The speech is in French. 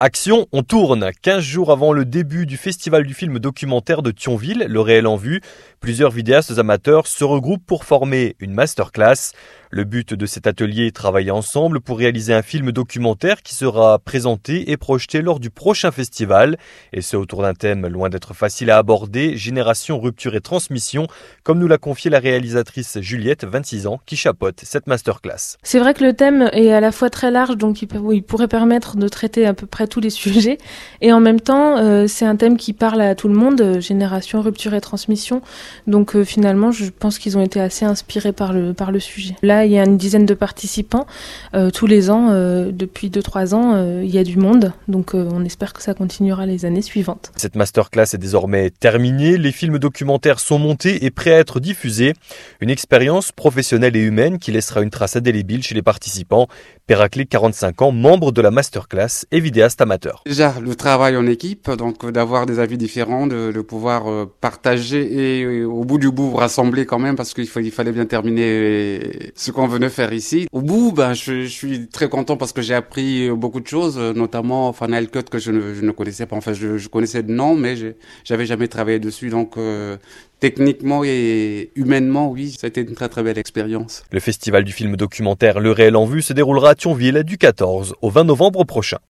Action, on tourne. 15 jours avant le début du festival du film documentaire de Thionville, Le Réel en Vue, plusieurs vidéastes amateurs se regroupent pour former une masterclass. Le but de cet atelier est de travailler ensemble pour réaliser un film documentaire qui sera présenté et projeté lors du prochain festival. Et ce autour d'un thème loin d'être facile à aborder, génération, rupture et transmission, comme nous l'a confié la réalisatrice Juliette, 26 ans, qui chapeaute cette masterclass. C'est vrai que le thème est à la fois très large, donc il pourrait permettre de traiter à peu près tous les sujets. Et en même temps, c'est un thème qui parle à tout le monde, génération, rupture et transmission. Donc finalement, je pense qu'ils ont été assez inspirés par le sujet. Là, il y a une dizaine de participants. Tous les ans, depuis 2-3 ans, il y a du monde. Donc on espère que ça continuera les années suivantes. Cette masterclass est désormais terminée. Les films documentaires sont montés et prêts à être diffusés. Une expérience professionnelle et humaine qui laissera une trace indélébile chez les participants. Péraclé, 45 ans, membre de la masterclass et vidéaste amateur. Déjà, le travail en équipe, donc d'avoir des avis différents, de pouvoir partager et au bout du bout rassembler quand même parce qu'il fallait bien terminer ce qu'on venait faire ici. Au bout, je suis très content parce que j'ai appris beaucoup de choses, notamment Final Cut que je ne connaissais pas. Enfin, je connaissais de nom, mais j'avais jamais travaillé dessus. Donc, techniquement et humainement, oui, ça a été une très très belle expérience. Le festival du film documentaire Le Réel en Vue se déroulera à Thionville du 14 au 20 novembre prochain.